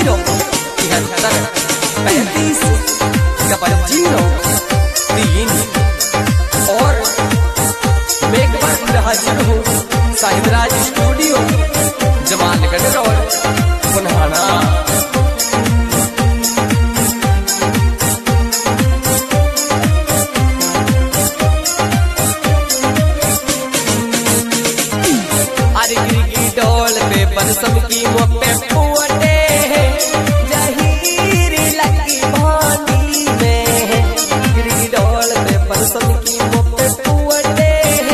035 और मैं एक बार हाजिर हूँ साहिबराज स्टूडियो जमालगढ़ रोड पुनहाना। अरे गिरगी डोल पे बरसम की मोपे पुअटे जहीरी लगी भानी में। गिरगी डोल पे बरसम की मोपे पुअटे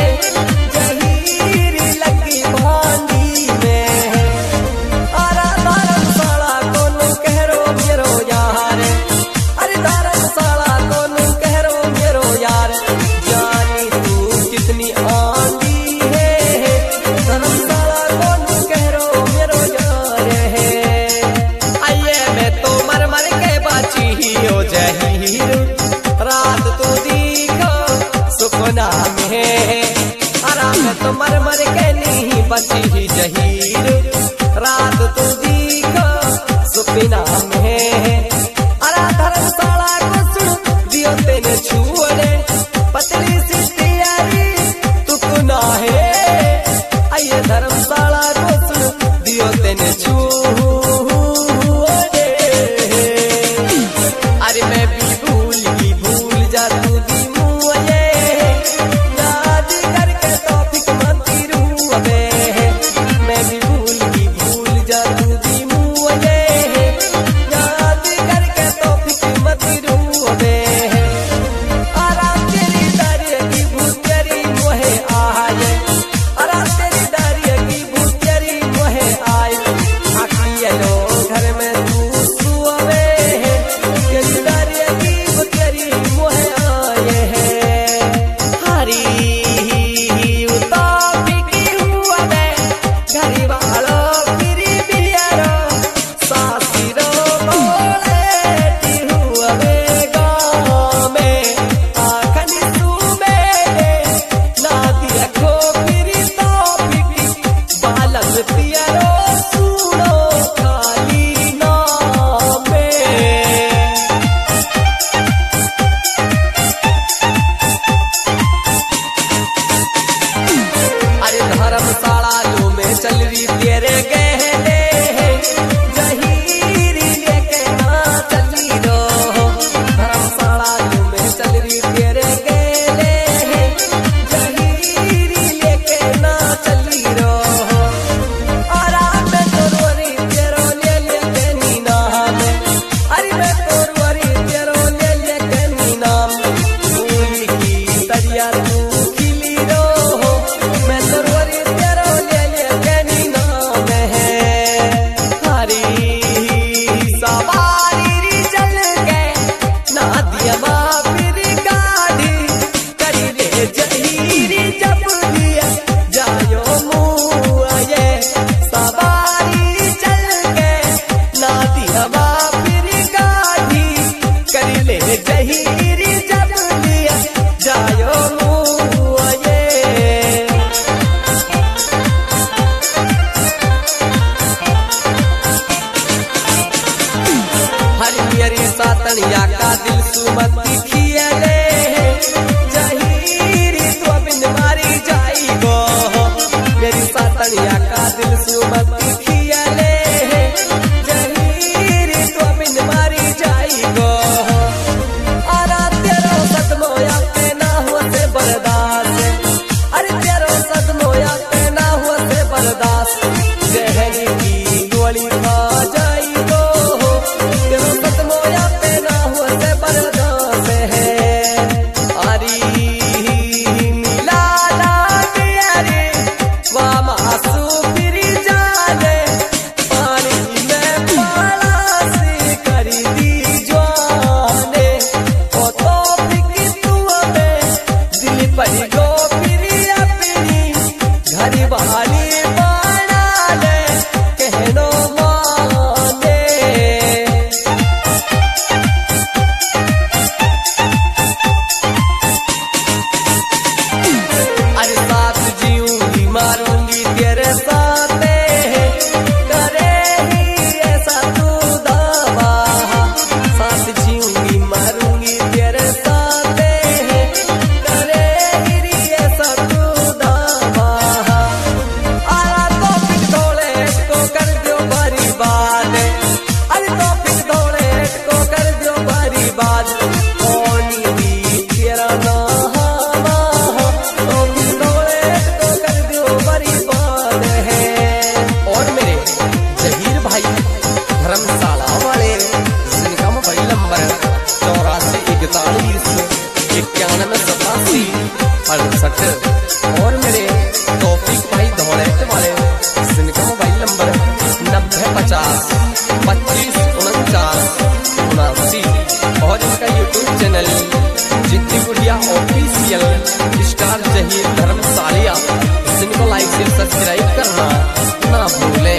जहीरी लगी भानी में। अरे धर्मशाला कोनु कहरो मेरो यार, अरे धर्मशाला कोनु कहरो मेरो यार। जानी तू कितनी आंधी है, धर्मशाला कोनु कहरो मेरो यार है। आइए मैं तो मर मर के बाची हो जहीर, रात तो देखो सुपना में। आराम मैं तो मर मर के नहीं बची ही जहीर, रात तो देखो सुपना में। अरा धर्मशाला को सुन दियो तेने छुअने, पतली सी तैयारी तुकना है। आइए धर्मशाला को सुन दियो तेने छुअने। अरे मैं भी भूल जा तू भी मुझे, याद करके तो फिक मानती रहूं अबे। मैं भी भूल जा तू भी 9187 और मेरे तौफीक भाई धौड़ेट वाले जिनका मोबाइल नंबर 9050254979 और इनका यूट्यूब चैनल जितनी गुड़िया ऑफिशियल स्टार जहीर धर्मशालिया, जिनको लाइक से सब्सक्राइब करना ना भूले।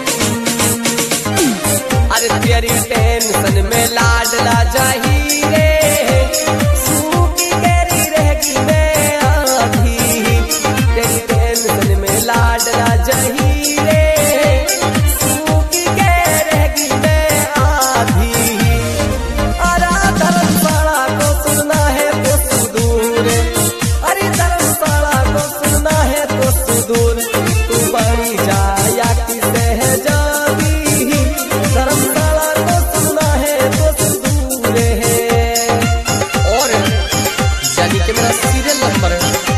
अरे तेरी टेंशन में लाडला जहीरे सूखी गहरी रहेगी मैं आधी, तेरी टेंशन में लाडला जहीरे सूखी गहरी रहेगी मैं आधी। अरे धर्मशाला को सुनना है तो सुदूर, अरे धर्मशाला को सुनना है तो सुदूर, तू बनी जाया कि सहजादी, धर्मशाला को सुनना है तो सुदूर है। और यानी कि मेरा सीरियल नंबर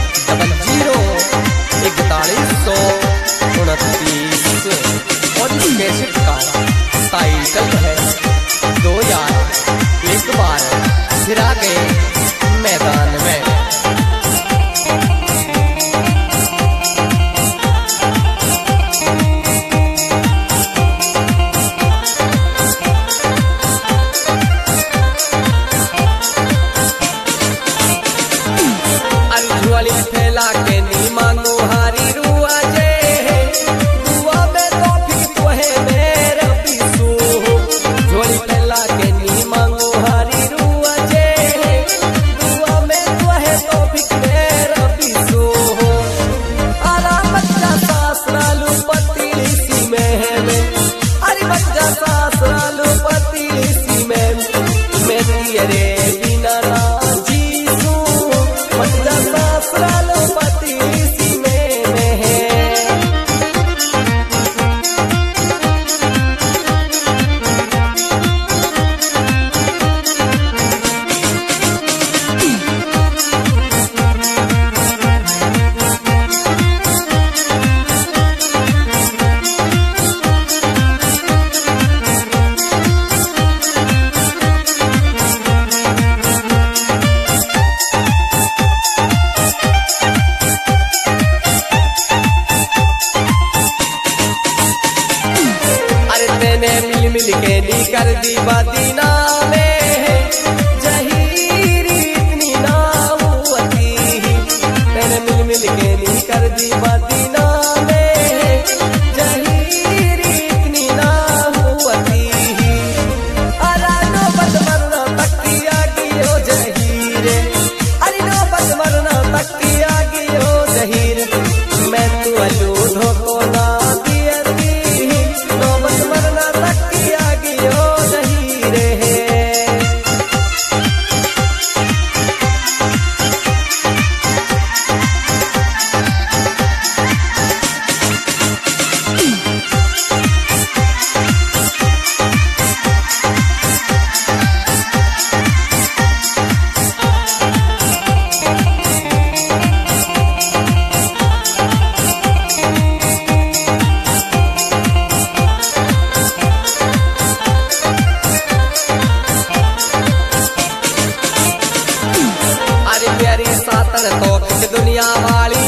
004129 और इस कैसेट का टाइटल है 2 यार एक बार फिर आ गए मैदान में। वाली फैला के नी मांगो हारी रुआ जे, दुआ में तौफीक तो है मेरा पीसू, झोली फैला के नी मांगो हारी रुआ जे, दुआ में तो है तौफीक मेरा पीसू। आरा बच्चा सासरालू पतीसी में, अरे बच्चा सासरालू पतीसी में, मेरी अरे बिना ना जीसू, बच्चा सासरालू पतीसी में है। मिल के नी कर दी बदीना में जहीरी इतनी नामुअती, मैंने मिल के नी कर दी बदीना में जहीरी इतनी नामुअती। अरे नौबत मरना तकिया गियो जहीरे, अरे नौबत मरना तकिया गियो जहीर, मैं तू अलूधो को ना दियती, नौबत मरना तकिया गियो जहीरे। अरे प्यारी सातन तौफीक दुनिया वाली